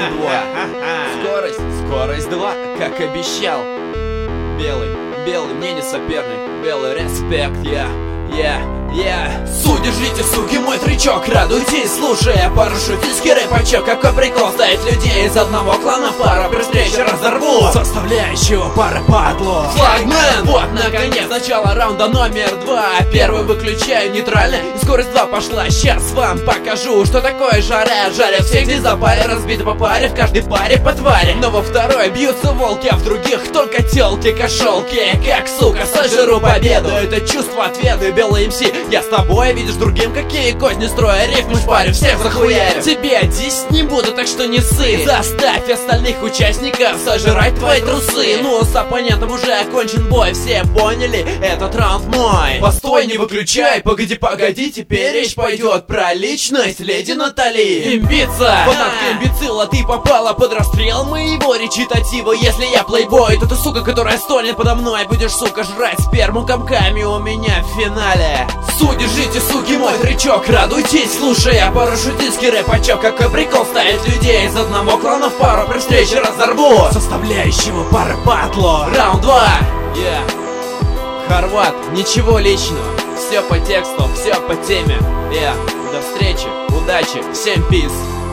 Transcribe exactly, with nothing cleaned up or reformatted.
два. Скорость, скорость два, как обещал. Белый, белый, мне не соперник. Белый, респект, я, я, я. Су, держите, суки, мой трючок, радуйтесь, слушая парашютистский рэпачок. Какой прикол ставить людей из одного клана, пара при встрече разорву составляющего пара падло. Флагмен, вот наконец начало раунда номер два. Первый выключаю нейтрально, и скорость два пошла. Сейчас вам покажу, что такое жара. Жарят всех здесь за паре, разбиты по паре, в каждой паре по твари. Но во второй бьются волки, а в других только телки, кошелки. Как, сука, сожру победу, это чувство отведу. Белый МС, я с тобой, видишь другим, какие козни строя. Рифмы шпарю, всех захуярю. Тебе десять не буду, так что не ссы. Заставь остальных участников сожрать твои трусы. Ну, с оппонентом уже окончен бой, все поняли, этот раунд мой. Постой, не выключай, погоди, погоди, теперь речь пойдет про личность леди Натали. Имбица, фанатка имбецила, ты попала под расстрел моего речитатива. Если я плейбой, то ты, сука, которая стонет подо мной, будешь, сука, жрать сперму комками у меня в финале. Су, держите, суки, мой трючок, радуйтесь, слушая парашютистский рэпачок. Какой прикол ставить людей из одного клана в пару, при встрече разорву составляющего пары батло. Раунд два. Yeah. Хорват, ничего личного, все по тексту, все по теме. Yeah. До встречи, удачи, всем пиз.